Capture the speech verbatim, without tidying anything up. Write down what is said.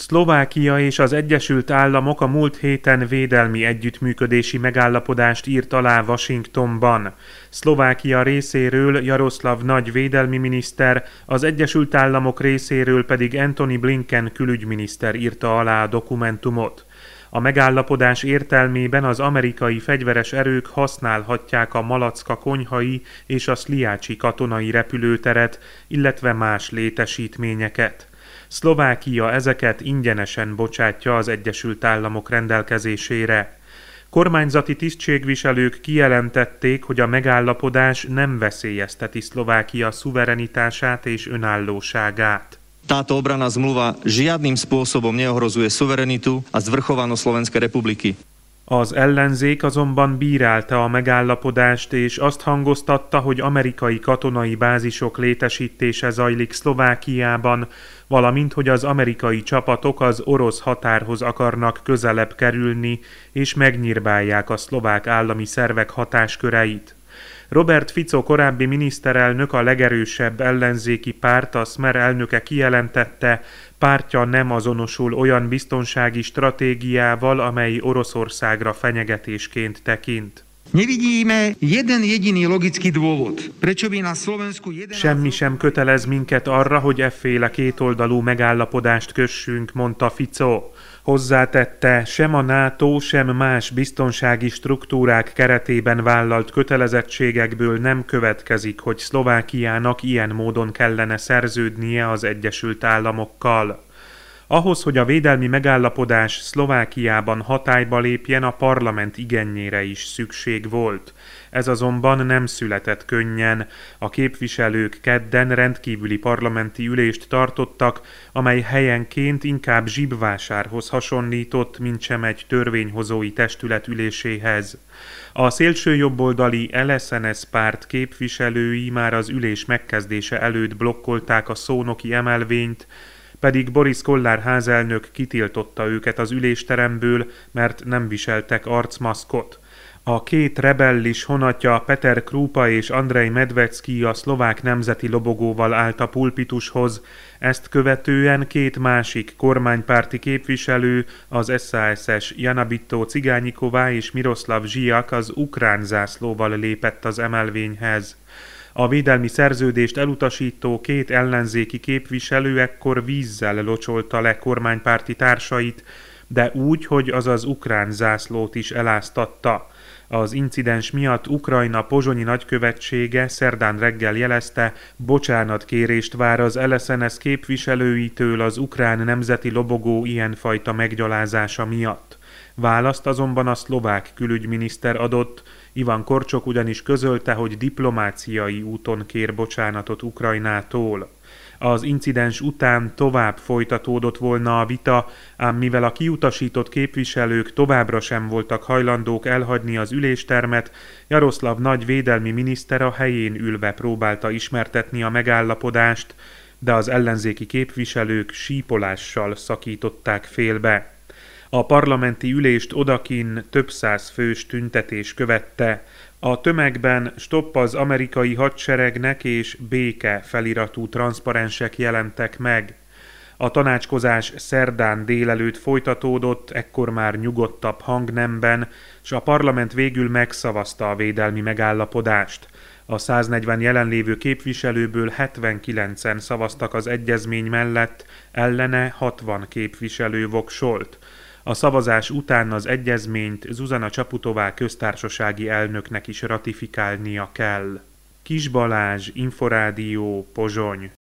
Szlovákia és az Egyesült Államok a múlt héten védelmi együttműködési megállapodást írt alá Washingtonban. Szlovákia részéről Jaroszlav Nagy védelmi miniszter, az Egyesült Államok részéről pedig Antony Blinken külügyminiszter írta alá a dokumentumot. A megállapodás értelmében az amerikai fegyveres erők használhatják a Malacka-konyhai és a Sliaci katonai repülőteret, illetve más létesítményeket. Szlovákia ezeket ingyenesen bocsátja az Egyesült Államok rendelkezésére. Kormányzati tisztségviselők kijelentették, hogy a megállapodás nem veszélyezteti Szlovákia szuverenitását és önállóságát. Táto obranná zmluva žiadnym spôsobom neohrozuje suverenitu a zvrchovanosť Slovenskej republiky. Az ellenzék azonban bírálta a megállapodást, és azt hangoztatta, hogy amerikai katonai bázisok létesítése zajlik Szlovákiában, valamint hogy az amerikai csapatok az orosz határhoz akarnak közelebb kerülni, és megnyírbálják a szlovák állami szervek hatásköreit. Robert Fico korábbi miniszterelnök, a legerősebb ellenzéki párt, a Smer elnöke kijelentette, pártja nem azonosul olyan biztonsági stratégiával, amely Oroszországra fenyegetésként tekint. Semmi sem kötelez minket arra, hogy efféle kétoldalú megállapodást kössünk, mondta Fico. Hozzátette, sem a NATO, sem más biztonsági struktúrák keretében vállalt kötelezettségekből nem következik, hogy Szlovákiának ilyen módon kellene szerződnie az Egyesült Államokkal. Ahhoz, hogy a védelmi megállapodás Szlovákiában hatályba lépjen, a parlament igennére is szükség volt. Ez azonban nem született könnyen. A képviselők kedden rendkívüli parlamenti ülést tartottak, amely helyenként inkább zsibvásárhoz hasonlított, mintsem egy törvényhozói testület üléséhez. A szélsőjobboldali el es en es párt képviselői már az ülés megkezdése előtt blokkolták a szónoki emelvényt, pedig Boris Kollár házelnök kitiltotta őket az ülésteremből, mert nem viseltek arcmaszkot. A két rebellis honatja Peter Krupa és Andrej Medvecki a szlovák nemzeti lobogóval állt a pulpitushoz, ezt követően két másik kormánypárti képviselő, az es zé es es Jana Bittó Cigányiková és Miroslav Zsijak az ukrán zászlóval lépett az emelvényhez. A védelmi szerződést elutasító két ellenzéki képviselő ekkor vízzel locsolta le kormánypárti társait, de úgy, hogy az az ukrán zászlót is eláztatta. Az incidens miatt Ukrajna pozsonyi nagykövetsége szerdán reggel jelezte, bocsánatkérést vár az el es en es képviselőitől az ukrán nemzeti lobogó ilyenfajta meggyalázása miatt. Választ azonban a szlovák külügyminiszter adott, Ivan Korcsok ugyanis közölte, hogy diplomáciai úton kér bocsánatot Ukrajnától. Az incidens után tovább folytatódott volna a vita, ám mivel a kiutasított képviselők továbbra sem voltak hajlandók elhagyni az üléstermet, Jaroszlav Nagy védelmi miniszter a helyén ülve próbálta ismertetni a megállapodást, de az ellenzéki képviselők sípolással szakították félbe. A parlamenti ülést odakin több száz fős tüntetés követte. A tömegben Stopp az amerikai hadseregnek és béke feliratú transzparensek jelentek meg. A tanácskozás szerdán délelőtt folytatódott, ekkor már nyugodtabb hangnemben, s a parlament végül megszavazta a védelmi megállapodást. A száznegyven jelenlévő képviselőből hetvenkilencen szavaztak az egyezmény mellett, ellene hatvan képviselő voksolt. A szavazás után az egyezményt Zuzana Csaputová köztársasági elnöknek is ratifikálnia kell. Kis Balázs, Inforádió, Pozsony.